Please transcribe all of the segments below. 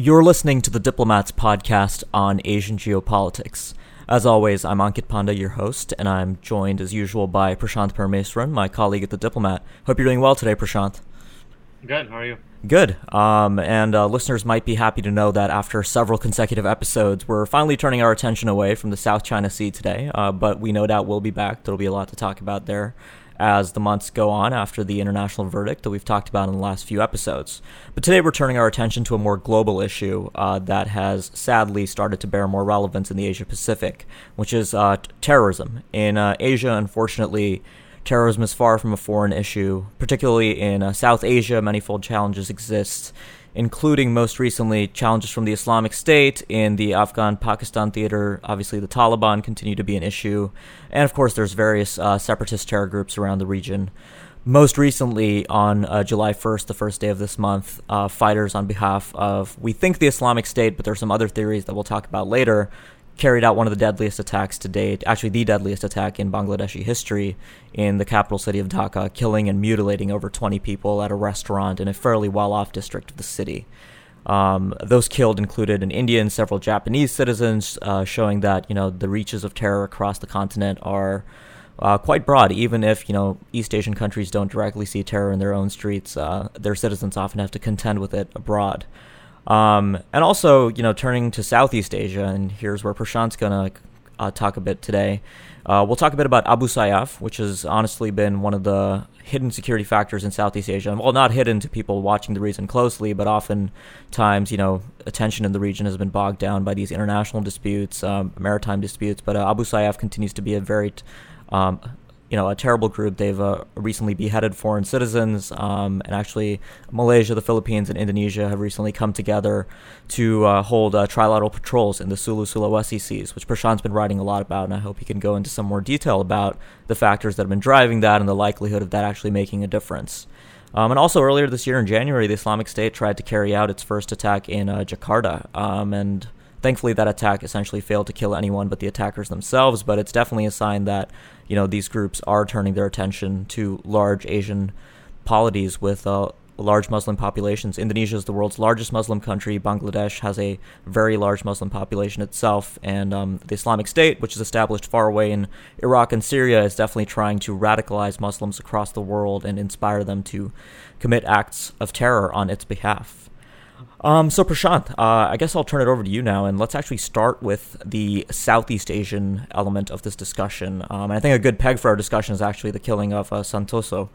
You're listening to the Diplomats podcast on Asian geopolitics. As always, I'm Ankit Panda, your host, and I'm joined as usual by Prashant Parameswaran, my colleague at the Diplomat. Hope you're doing well today, Prashant. Good. How are you? Good. And listeners might be happy to know that after several consecutive episodes, we're finally turning our attention away from the South China Sea today, but we no doubt will be back. There'll be a lot to talk about there as the months go on after the international verdict that we've talked about in the last few episodes. But today we're turning our attention to a more global issue that has sadly started to bear more relevance in the Asia-Pacific, which is terrorism. In Asia, unfortunately, terrorism is far from a foreign issue. Particularly in South Asia, manifold challenges exist, including most recently challenges from the Islamic State in the Afghan-Pakistan theater. Obviously, the Taliban continue to be an issue. And of course, there's various separatist terror groups around the region. Most recently, on July 1st, the first day of this month, fighters on behalf of, we think, the Islamic State, but there's some other theories that we'll talk about later, carried out one of the deadliest attacks to date, actually the deadliest attack in Bangladeshi history, in the capital city of Dhaka, killing and mutilating over 20 people at a restaurant in a fairly well-off district of the city. Those killed included an Indian, several Japanese citizens, showing that, the reaches of terror across the continent are quite broad. Even if, East Asian countries don't directly see terror in their own streets, their citizens often have to contend with it abroad. And also, turning to Southeast Asia, and here's where Prashant's going to talk a bit today. We'll talk a bit about Abu Sayyaf, which has honestly been one of the hidden security factors in Southeast Asia. Well, not hidden to people watching the region closely, but oftentimes, attention in the region has been bogged down by these international disputes, maritime disputes. But Abu Sayyaf continues to be a very a terrible group. They've recently beheaded foreign citizens, and actually Malaysia, the Philippines, and Indonesia have recently come together to hold trilateral patrols in the Sulu-Sulawesi Seas, which Prashant's been writing a lot about, and I hope he can go into some more detail about the factors that have been driving that and the likelihood of that actually making a difference. And also earlier this year in January, the Islamic State tried to carry out its first attack in Jakarta, and thankfully, that attack essentially failed to kill anyone but the attackers themselves, but it's definitely a sign that, these groups are turning their attention to large Asian polities with large Muslim populations. Indonesia is the world's largest Muslim country. Bangladesh has a very large Muslim population itself, and the Islamic State, which is established far away in Iraq and Syria, is definitely trying to radicalize Muslims across the world and inspire them to commit acts of terror on its behalf. So Prashant, I guess I'll turn it over to you now, and let's actually start with the Southeast Asian element of this discussion. And I think a good peg for our discussion is actually the killing of Santoso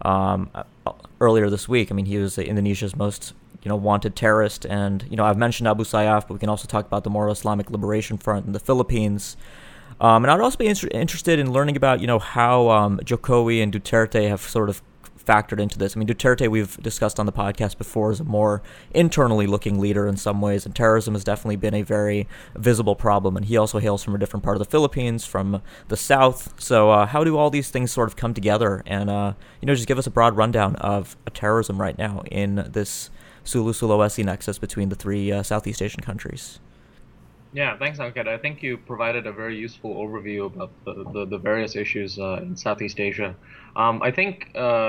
earlier this week. I mean, he was Indonesia's most wanted terrorist, and I've mentioned Abu Sayyaf, but we can also talk about the Moro Islamic Liberation Front in the Philippines. And I'd also be interested in learning about how Jokowi and Duterte have sort of factored into this. I mean, Duterte, we've discussed on the podcast before, is a more internally looking leader in some ways, and terrorism has definitely been a very visible problem, and he also hails from a different part of the Philippines, from the south. So how do all these things sort of come together, and just give us a broad rundown of terrorism right now in this Sulu-Sulawesi nexus between the three Southeast Asian countries? Yeah, thanks, Ankit. I think you provided a very useful overview about the various issues in Southeast Asia. I think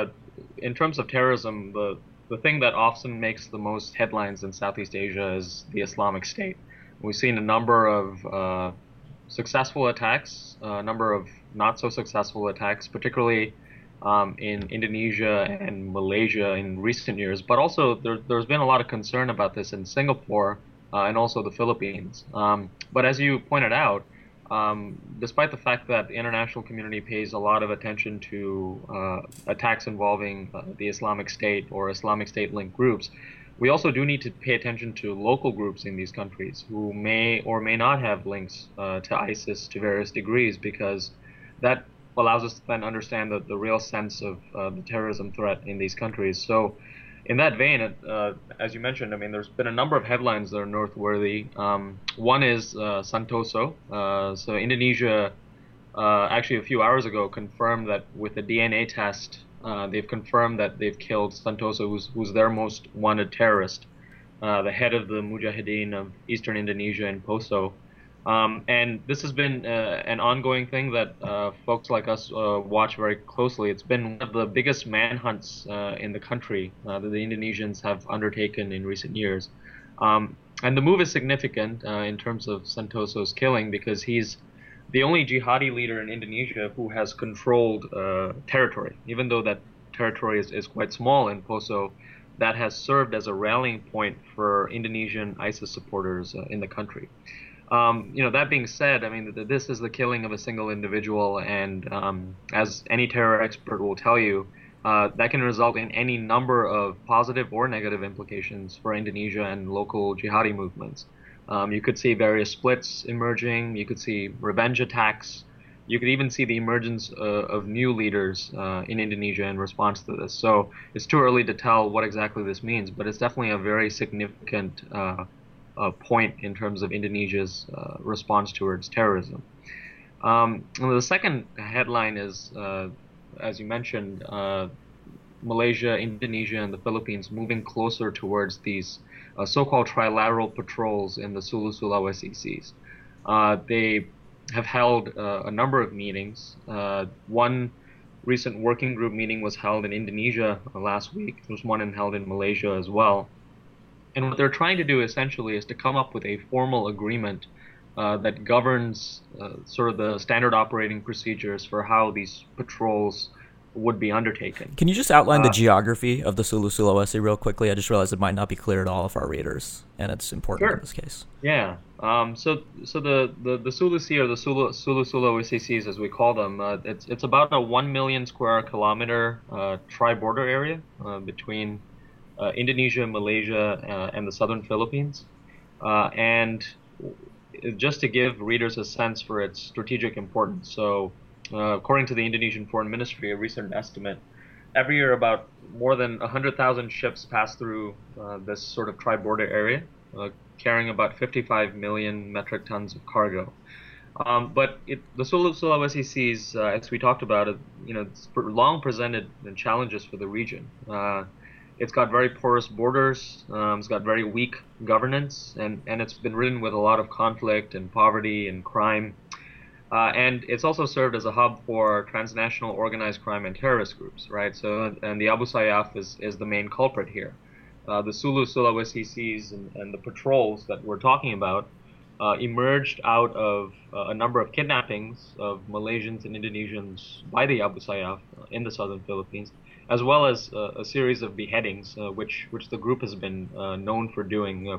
in terms of terrorism, the thing that often makes the most headlines in Southeast Asia is the Islamic State. We've seen a number of successful attacks, a number of not so successful attacks, particularly in Indonesia and Malaysia in recent years. But also there's been a lot of concern about this in Singapore and also the Philippines. But as you pointed out, despite the fact that the international community pays a lot of attention to attacks involving the Islamic State or Islamic State-linked groups, we also do need to pay attention to local groups in these countries who may or may not have links to ISIS to various degrees, because that allows us to then understand the real sense of the terrorism threat in these countries. So in that vein, as you mentioned, I mean, there's been a number of headlines that are noteworthy. One is Santoso. So Indonesia, actually a few hours ago, confirmed that with a DNA test, they've confirmed that they've killed Santoso, who's their most wanted terrorist, the head of the Mujahideen of Eastern Indonesia in Poso. And this has been an ongoing thing that folks like us watch very closely. It's been one of the biggest manhunts in the country that the Indonesians have undertaken in recent years. And the move is significant in terms of Santoso's killing because he's the only jihadi leader in Indonesia who has controlled territory. Even though that territory is quite small in Poso, that has served as a rallying point for Indonesian ISIS supporters in the country. That being said, I mean, this is the killing of a single individual, and as any terror expert will tell you, that can result in any number of positive or negative implications for Indonesia and local jihadi movements. You could see various splits emerging. You could see revenge attacks. You could even see the emergence of new leaders in Indonesia in response to this. So it's too early to tell what exactly this means, but it's definitely a very significant point in terms of Indonesia's response towards terrorism. The second headline is, as you mentioned, Malaysia, Indonesia, and the Philippines moving closer towards these so-called trilateral patrols in the Sulu Sulawesi Seas. They have held a number of meetings. One recent working group meeting was held in Indonesia last week. There was one held in Malaysia as well. And what they're trying to do essentially is to come up with a formal agreement that governs sort of the standard operating procedures for how these patrols would be undertaken. Can you just outline the geography of the Sulu Sulawesi real quickly? I just realized it might not be clear to all of our readers, and it's important in this case. Yeah. So the Sulu Sea, or the Sulu Sulawesi Seas, as we call them, it's about a 1 million square kilometer tri-border area between Indonesia, Malaysia, and the southern Philippines. And just to give readers a sense for its strategic importance, so according to the Indonesian Foreign Ministry, a recent estimate, every year about more than 100,000 ships pass through this sort of tri-border area, carrying about 55 million metric tons of cargo. But the Sulu Sulawesi Seas, as we talked about, it's long presented challenges for the region. It's got very porous borders, it's got very weak governance, and it's been ridden with a lot of conflict and poverty and crime. And it's also served as a hub for transnational organized crime and terrorist groups, right? So, and the Abu Sayyaf is the main culprit here. The Sulu Sulawesi Seas and the patrols that we're talking about emerged out of a number of kidnappings of Malaysians and Indonesians by the Abu Sayyaf in the southern Philippines, as well as a series of beheadings, which the group has been known for doing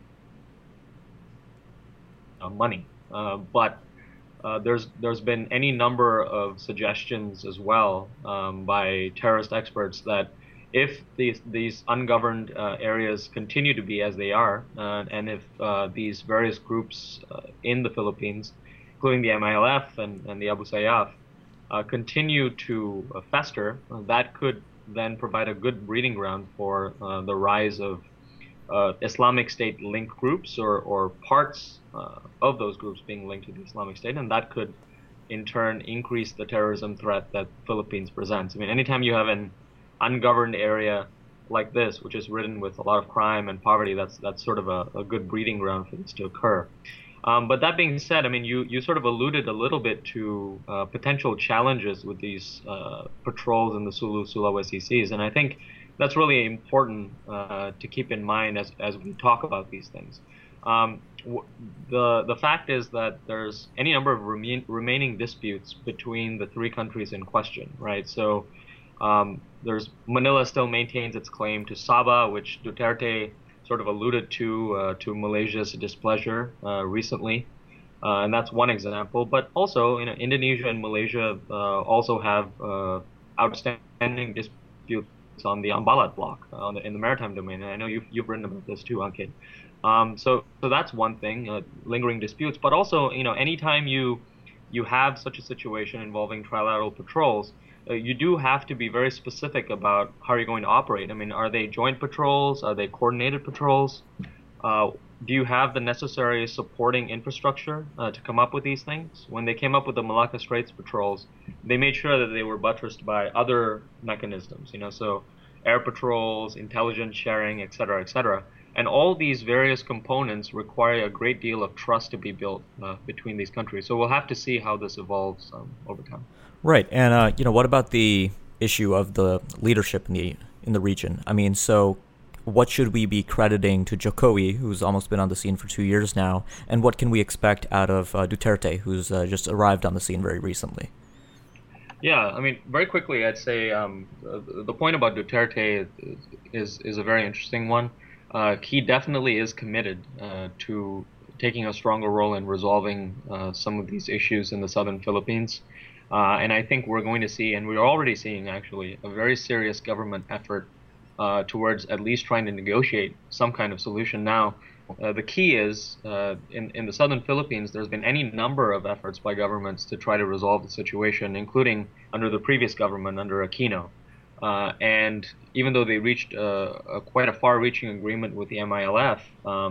money. But there's been any number of suggestions as well by terrorist experts that if these ungoverned areas continue to be as they are, and if these various groups in the Philippines, including the MILF and the Abu Sayyaf, continue to fester, that could then provide a good breeding ground for the rise of Islamic State linked groups or parts of those groups being linked to the Islamic State, and that could in turn increase the terrorism threat that Philippines presents. I mean, anytime you have an ungoverned area like this, which is ridden with a lot of crime and poverty, that's sort of a good breeding ground for this to occur. But that being said, I mean, you sort of alluded a little bit to potential challenges with these patrols in the Sulu Sulawesi Seas, and I think that's really important to keep in mind as we talk about these things. The fact is that there's any number of remaining disputes between the three countries in question, right? So there's Manila still maintains its claim to Sabah, which Duterte sort of alluded to Malaysia's displeasure recently, and that's one example. But also, Indonesia and Malaysia also have outstanding disputes on the Ambalat block in the maritime domain. And I know you've written about this too, Ankit. So that's one thing, lingering disputes. But also, anytime you have such a situation involving trilateral patrols, you do have to be very specific about how you're going to operate. I mean, are they joint patrols? Are they coordinated patrols? Do you have the necessary supporting infrastructure to come up with these things? When they came up with the Malacca Straits patrols, they made sure that they were buttressed by other mechanisms, so air patrols, intelligence sharing, et cetera, et cetera. And all these various components require a great deal of trust to be built between these countries. So we'll have to see how this evolves over time. Right, and what about the issue of the leadership in the region? I mean, so what should we be crediting to Jokowi, who's almost been on the scene for 2 years now, and what can we expect out of Duterte, who's just arrived on the scene very recently? Yeah, I mean, very quickly, I'd say the point about Duterte is a very interesting one. He definitely is committed to taking a stronger role in resolving some of these issues in the southern Philippines. And I think we're going to see, and we're already seeing actually, a very serious government effort towards at least trying to negotiate some kind of solution. Now, the key is in the southern Philippines, there's been any number of efforts by governments to try to resolve the situation, including under the previous government, under Aquino. And even though they reached quite a far-reaching agreement with the MILF,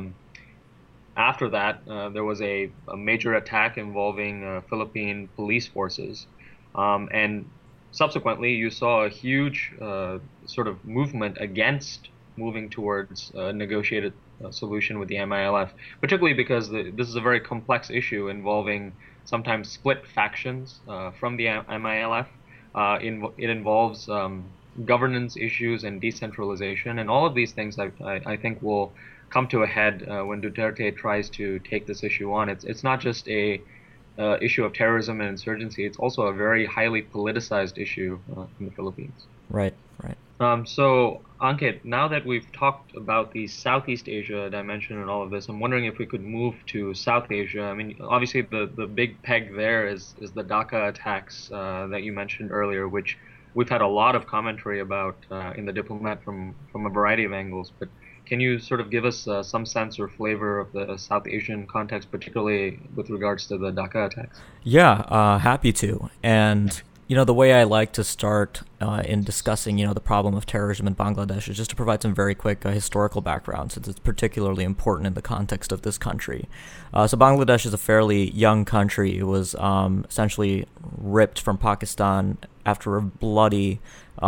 after that, there was a major attack involving Philippine police forces. And subsequently, you saw a huge sort of movement against moving towards a negotiated solution with the MILF, particularly because this is a very complex issue involving sometimes split factions from the MILF. It involves governance issues and decentralization, and all of these things I think will come to a head when Duterte tries to take this issue on. It's not just a issue of terrorism and insurgency. It's also a very highly politicized issue in the Philippines. Right. So, Ankit, now that we've talked about the Southeast Asia dimension and all of this, I'm wondering if we could move to South Asia. I mean, obviously the big peg there is the Dhaka attacks that you mentioned earlier, which we've had a lot of commentary about in The Diplomat from a variety of angles. But can you sort of give us some sense or flavor of the South Asian context, particularly with regards to the Dhaka attacks? Yeah, happy to. And the way I like to start in discussing, the problem of terrorism in Bangladesh is just to provide some very quick historical background, since it's particularly important in the context of this country. So Bangladesh is a fairly young country. It was essentially ripped from Pakistan after a bloody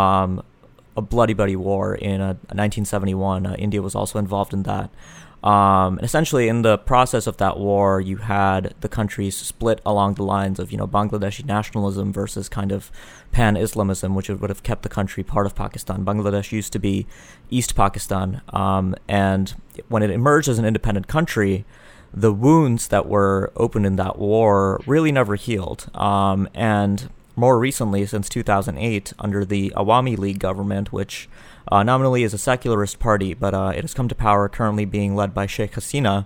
war in 1971. India was also involved in that. And essentially, in the process of that war, you had the countries split along the lines of, Bangladeshi nationalism versus kind of pan-Islamism, which would have kept the country part of Pakistan. Bangladesh used to be East Pakistan, and when it emerged as an independent country, the wounds that were opened in that war really never healed. And more recently, since 2008, under the Awami League government, which nominally is a secularist party, but it has come to power currently being led by Sheikh Hasina.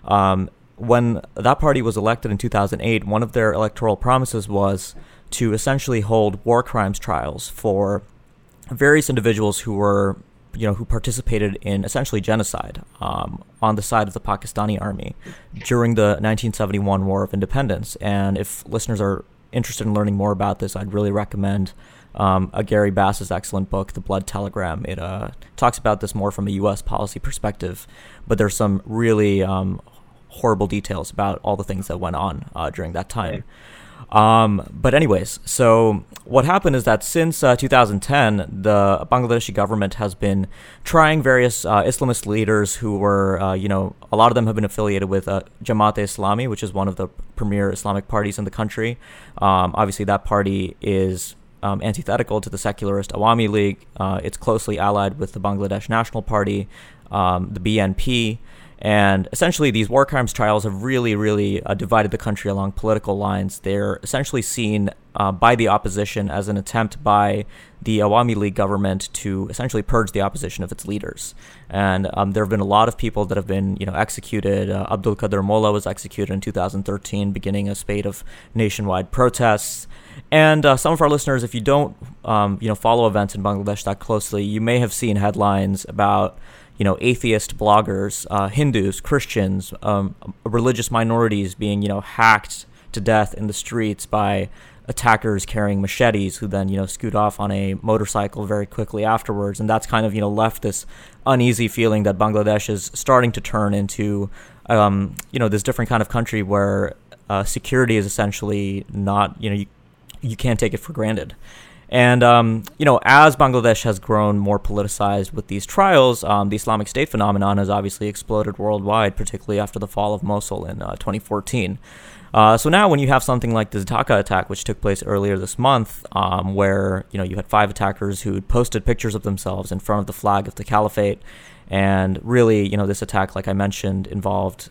When that party was elected in 2008, one of their electoral promises was to essentially hold war crimes trials for various individuals who were, who participated in essentially genocide on the side of the Pakistani army during the 1971 War of Independence. And if listeners are interested in learning more about this, I'd really recommend Gary Bass's excellent book, The Blood Telegram. It talks about this more from a U.S. policy perspective, but there's some really horrible details about all the things that went on during that time. But anyways, so what happened is that since 2010, the Bangladeshi government has been trying various Islamist leaders who were, a lot of them have been affiliated with Jamaat-e-Islami, which is one of the premier Islamic parties in the country. Obviously, that party is antithetical to the secularist Awami League. It's closely allied with the Bangladesh National Party, the BNP. And essentially, these war crimes trials have really, really divided the country along political lines. They're essentially seen by the opposition as an attempt by the Awami League government to essentially purge the opposition of its leaders. And there have been a lot of people that have been, executed. Abdul Qadir Molla was executed in 2013, beginning a spate of nationwide protests. And some of our listeners, if you don't, follow events in Bangladesh that closely, you may have seen headlines about atheist bloggers, Hindus, Christians, religious minorities being, hacked to death in the streets by attackers carrying machetes who then, scoot off on a motorcycle very quickly afterwards. And that's kind of, left this uneasy feeling that Bangladesh is starting to turn into, this different kind of country where security is essentially not, you can't take it for granted. And, as Bangladesh has grown more politicized with these trials, the Islamic State phenomenon has obviously exploded worldwide, particularly after the fall of Mosul in 2014. So now when you have something like this Dhaka attack, which took place earlier this month, where, you had 5 attackers who posted pictures of themselves in front of the flag of the caliphate, and really, this attack, like I mentioned, involved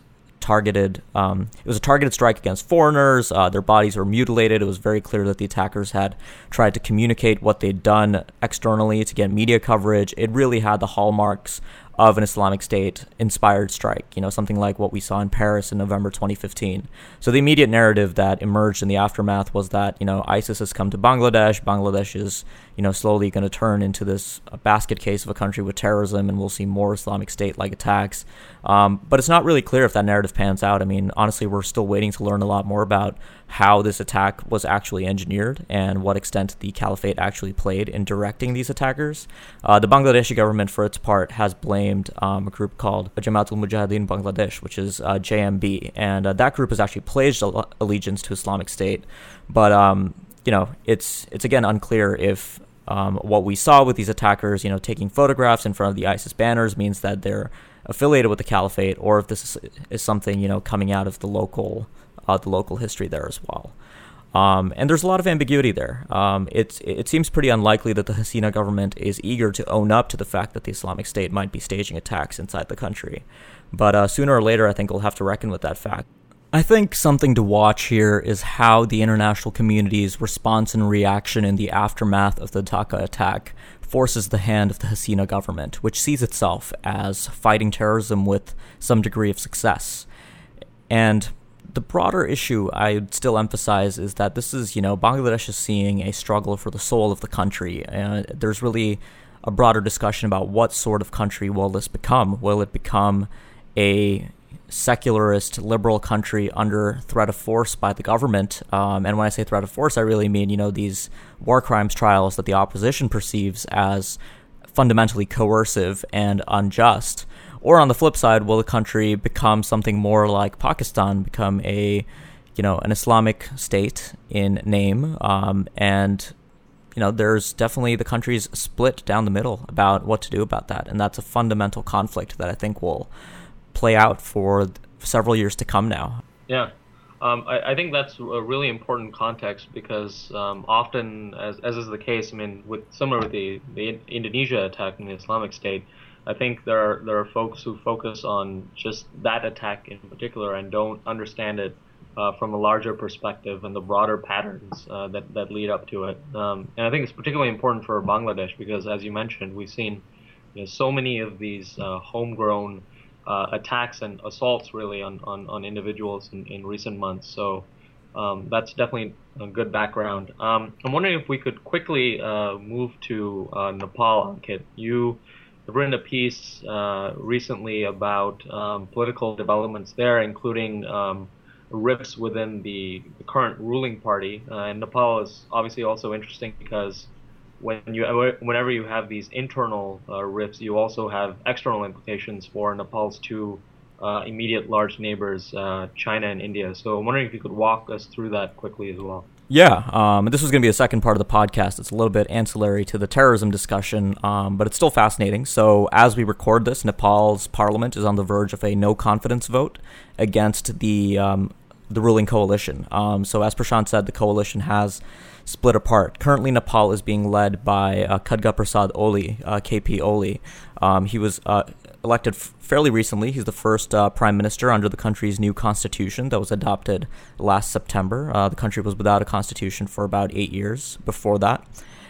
it was a targeted strike against foreigners. Their bodies were mutilated. It was very clear that the attackers had tried to communicate what they'd done externally to get media coverage. It really had the hallmarks of an Islamic State inspired strike, something like what we saw in Paris in November 2015. So the immediate narrative that emerged in the aftermath was that, ISIS has come to Bangladesh. Bangladesh is, slowly going to turn into this basket case of a country with terrorism, and we'll see more Islamic State-like attacks. But it's not really clear if that narrative pans out. I mean, honestly, we're still waiting to learn a lot more about how this attack was actually engineered and what extent the caliphate actually played in directing these attackers. The Bangladeshi government, for its part, has blamed a group called Jamaat al-Mujahideen Bangladesh, which is JMB, and that group has actually pledged allegiance to Islamic State. But, it's again unclear if what we saw with these attackers, taking photographs in front of the ISIS banners means that they're affiliated with the caliphate, or if this is something, coming out of the local history there as well. And there's a lot of ambiguity there. It seems pretty unlikely that the Hasina government is eager to own up to the fact that the Islamic State might be staging attacks inside the country. But sooner or later, I think we'll have to reckon with that fact. I think something to watch here is how the international community's response and reaction in the aftermath of the Dhaka attack forces the hand of the Hasina government, which sees itself as fighting terrorism with some degree of success. And the broader issue I'd still emphasize is that this is, Bangladesh is seeing a struggle for the soul of the country. There's really a broader discussion about what sort of country will this become. Will it become a secularist, liberal country under threat of force by the government? And when I say threat of force, I really mean, these war crimes trials that the opposition perceives as fundamentally coercive and unjust. Or on the flip side, will the country become something more like Pakistan, become an Islamic state in name? And there's definitely, the country's split down the middle about what to do about that. And that's a fundamental conflict that I think will play out for several years to come now. Yeah. I think that's a really important context because often, as is the case, similar with the Indonesia attack in the Islamic State, I think there are folks who focus on just that attack in particular and don't understand it from a larger perspective and the broader patterns that lead up to it. And I think it's particularly important for Bangladesh because, as you mentioned, we've seen so many of these homegrown attacks and assaults really on individuals in recent months. So that's definitely a good background. I'm wondering if we could quickly move to Nepal, Ankit. You have written a piece recently about political developments there, including rifts within the current ruling party. And Nepal is obviously also interesting because whenever you have these internal rifts, you also have external implications for Nepal's two immediate large neighbors, China and India. So I'm wondering if you could walk us through that quickly as well. Yeah, this was going to be a second part of the podcast. It's a little bit ancillary to the terrorism discussion, but it's still fascinating. So as we record this, Nepal's parliament is on the verge of a no-confidence vote against the ruling coalition. So as Prashant said, the coalition has split apart. Currently, Nepal is being led by Khadga Prasad Oli, KP Oli. He was elected fairly recently. He's the first prime minister under the country's new constitution that was adopted last September. The country was without a constitution for about 8 years before that.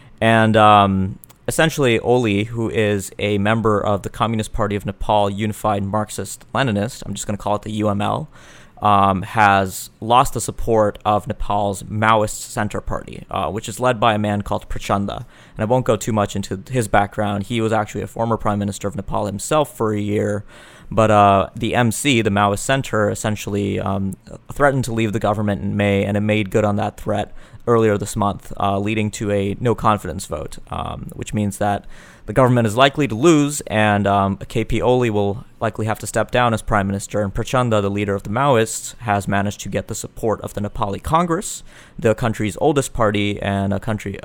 And essentially, Oli, who is a member of the Communist Party of Nepal Unified Marxist-Leninist, I'm just going to call it the UML, has lost the support of Nepal's Maoist Center Party, which is led by a man called Prachanda. And I won't go too much into his background. He was actually a former prime minister of Nepal himself for a year. But the MC, the Maoist Center, essentially threatened to leave the government in May, and it made good on that threat earlier this month, leading to a no-confidence vote, which means that the government is likely to lose, and KP Oli will likely have to step down as prime minister, and Prachanda, the leader of the Maoists, has managed to get the support of the Nepali Congress, the country's oldest party, and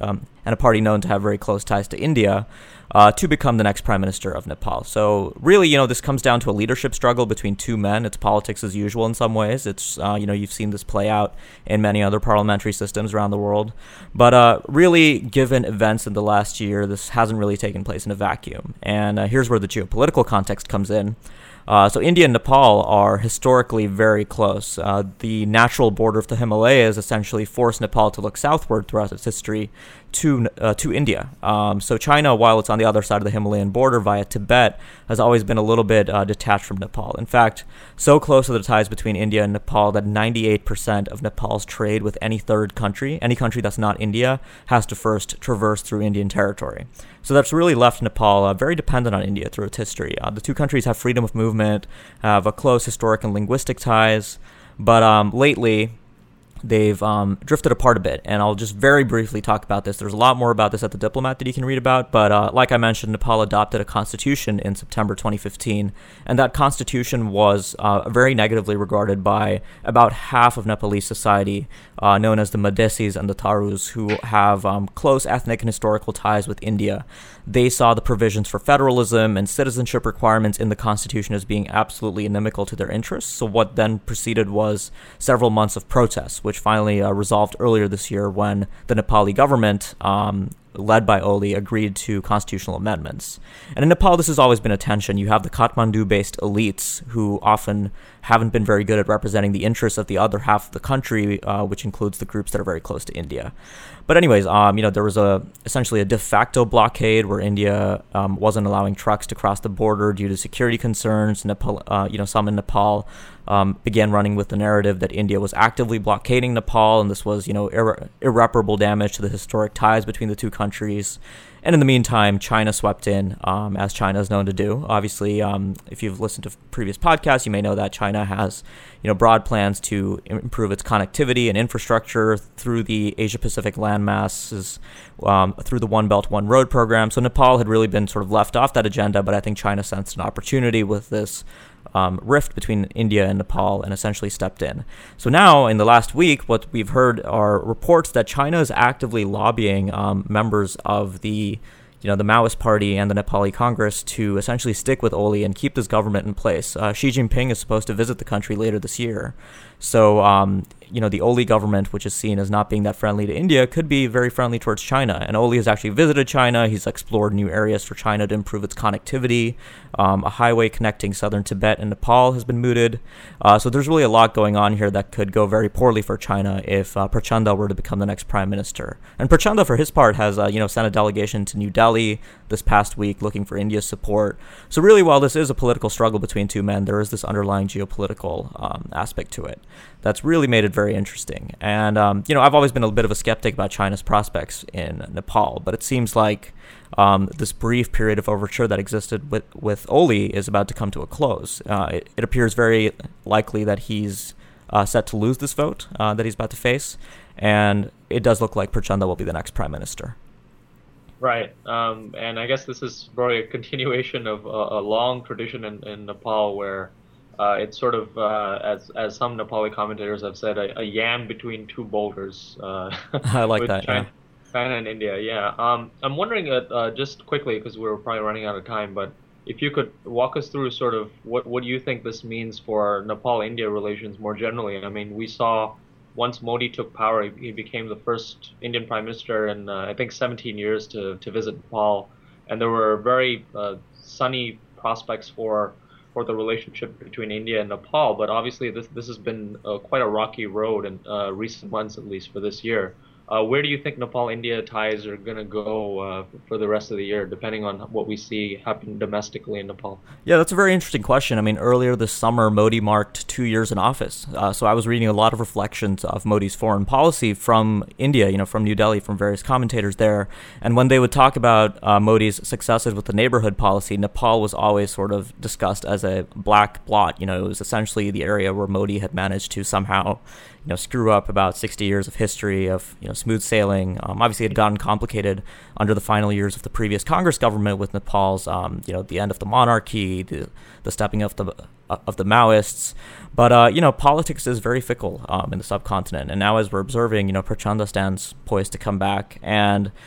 and a party known to have very close ties to India, to become the next prime minister of Nepal. So really, this comes down to a leadership struggle between two men. It's politics as usual in some ways. It's, you've seen this play out in many other parliamentary systems around the world. But really, given events in the last year, this hasn't really taken place in a vacuum. And here's where the geopolitical context comes in. So India and Nepal are historically very close. The natural border of the Himalayas essentially forced Nepal to look southward throughout its history to India. So China, while it's on the other side of the Himalayan border via Tibet, has always been a little bit detached from Nepal. In fact, so close are the ties between India and Nepal that 98% of Nepal's trade with any third country, any country that's not India, has to first traverse through Indian territory. So that's really left Nepal very dependent on India through its history. The two countries have freedom of movement, have a close historic and linguistic ties, but lately they've drifted apart a bit, and I'll just very briefly talk about this. There's a lot more about this at The Diplomat that you can read about, but like I mentioned, Nepal adopted a constitution in September 2015, and that constitution was very negatively regarded by about half of Nepalese society, known as the Madhesis and the Tharus, who have close ethnic and historical ties with India. They saw the provisions for federalism and citizenship requirements in the constitution as being absolutely inimical to their interests. So what then proceeded was several months of protests, which finally resolved earlier this year when the Nepali government, led by Oli, agreed to constitutional amendments. And in Nepal, this has always been a tension. You have the Kathmandu-based elites who often haven't been very good at representing the interests of the other half of the country, which includes the groups that are very close to India. But anyways, there was essentially a de facto blockade where India wasn't allowing trucks to cross the border due to security concerns. Nepal, some in Nepal began running with the narrative that India was actively blockading Nepal, and this was, irreparable damage to the historic ties between the two countries. And in the meantime, China swept in, as China is known to do. Obviously, if you've listened to previous podcasts, you may know that China has, broad plans to improve its connectivity and infrastructure through the Asia-Pacific landmasses, through the One Belt, One Road program. So Nepal had really been sort of left off that agenda, but I think China sensed an opportunity with this rift between India and Nepal and essentially stepped in. So now, in the last week, what we've heard are reports that China is actively lobbying members of the Maoist Party and the Nepali Congress to essentially stick with Oli and keep this government in place. Xi Jinping is supposed to visit the country later this year. So, the Oli government, which is seen as not being that friendly to India, could be very friendly towards China. And Oli has actually visited China. He's explored new areas for China to improve its connectivity. A highway connecting southern Tibet and Nepal has been mooted. So there's really a lot going on here that could go very poorly for China if Prachanda were to become the next prime minister. And Prachanda, for his part, has sent a delegation to New Delhi this past week looking for India's support. So really, while this is a political struggle between two men, there is this underlying geopolitical aspect to it that's really made it very interesting. And, I've always been a bit of a skeptic about China's prospects in Nepal, but it seems like this brief period of overture that existed with Oli is about to come to a close. It appears very likely that he's set to lose this vote that he's about to face, and it does look like Prachanda will be the next prime minister. Right, and I guess this is probably a continuation of a long tradition in Nepal where it's sort of, as some Nepali commentators have said, a yam between two boulders. I like that, China, China and India, yeah. I'm wondering, just quickly, because we're probably running out of time, but if you could walk us through sort of what do you think this means for Nepal-India relations more generally? I mean, we saw once Modi took power, he became the first Indian prime minister in, I think, 17 years to visit Nepal, and there were very sunny prospects for the relationship between India and Nepal, but obviously this has been quite a rocky road in recent months, at least for this year. Where do you think Nepal-India ties are going to go for the rest of the year, depending on what we see happen domestically in Nepal? Yeah, that's a very interesting question. I mean, earlier this summer, Modi marked 2 years in office. So I was reading a lot of reflections of Modi's foreign policy from India, from New Delhi, from various commentators there. And when they would talk about Modi's successes with the neighborhood policy, Nepal was always sort of discussed as a black blot. It was essentially the area where Modi had managed to somehow screw up about 60 years of history of, smooth sailing. Obviously, it had gotten complicated under the final years of the previous Congress government with Nepal's, the end of the monarchy, the stepping of the Maoists. But, politics is very fickle in the subcontinent. And now as we're observing, Prachanda stands poised to come back. And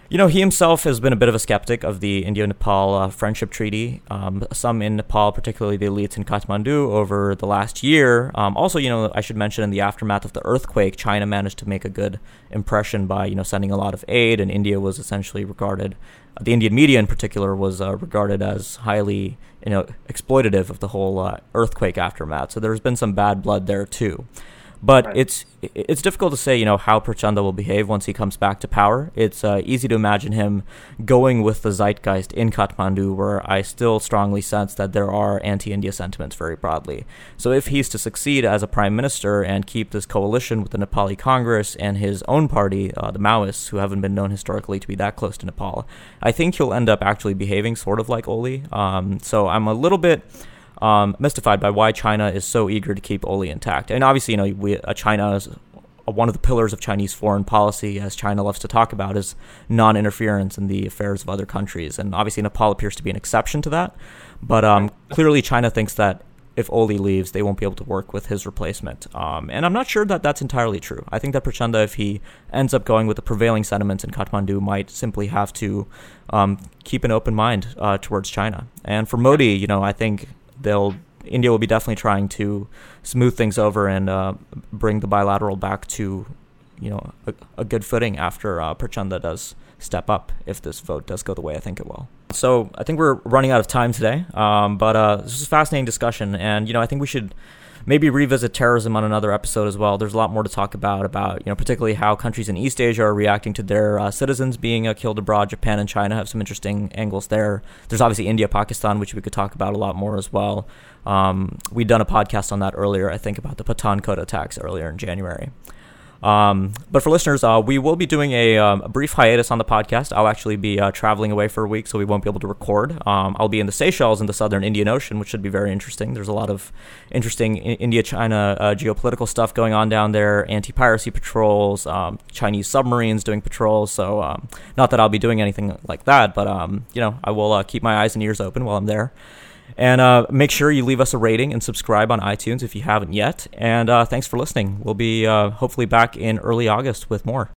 He himself has been a bit of a skeptic of the India-Nepal friendship treaty. Some in Nepal, particularly the elites in Kathmandu, over the last year. Also, I should mention in the aftermath of the earthquake, China managed to make a good impression by, sending a lot of aid, and India was essentially regarded, the Indian media in particular, was regarded as highly, exploitative of the whole earthquake aftermath. So there's been some bad blood there too. But Right. it's difficult to say, how Prachanda will behave once he comes back to power. It's easy to imagine him going with the zeitgeist in Kathmandu, where I still strongly sense that there are anti-India sentiments very broadly. So if he's to succeed as a prime minister and keep this coalition with the Nepali Congress and his own party, the Maoists, who haven't been known historically to be that close to Nepal, I think he'll end up actually behaving sort of like Oli. So I'm a little bit mystified by why China is so eager to keep Oli intact. And obviously, China is one of the pillars of Chinese foreign policy, as China loves to talk about, is non-interference in the affairs of other countries. And obviously, Nepal appears to be an exception to that. But clearly, China thinks that if Oli leaves, they won't be able to work with his replacement. And I'm not sure that that's entirely true. I think that Prachanda, if he ends up going with the prevailing sentiments in Kathmandu, might simply have to keep an open mind towards China. And for Modi, I think India will be definitely trying to smooth things over and bring the bilateral back to, a good footing after Prachanda does step up, if this vote does go the way I think it will. So I think we're running out of time today, but this is a fascinating discussion, and I think we should maybe revisit terrorism on another episode as well. There's a lot more to talk about particularly how countries in East Asia are reacting to their citizens being killed abroad. Japan and China have some interesting angles there. There's obviously India, Pakistan, which we could talk about a lot more as well. We'd done a podcast on that earlier, I think, about the Pathankot attacks earlier in January. But for listeners, we will be doing a brief hiatus on the podcast. I'll actually be traveling away for a week, so we won't be able to record. I'll be in the Seychelles in the southern Indian Ocean, which should be very interesting. There's a lot of interesting India-China geopolitical stuff going on down there, anti-piracy patrols, Chinese submarines doing patrols. So not that I'll be doing anything like that, but I will keep my eyes and ears open while I'm there. And make sure you leave us a rating and subscribe on iTunes if you haven't yet. And thanks for listening. We'll be hopefully back in early August with more.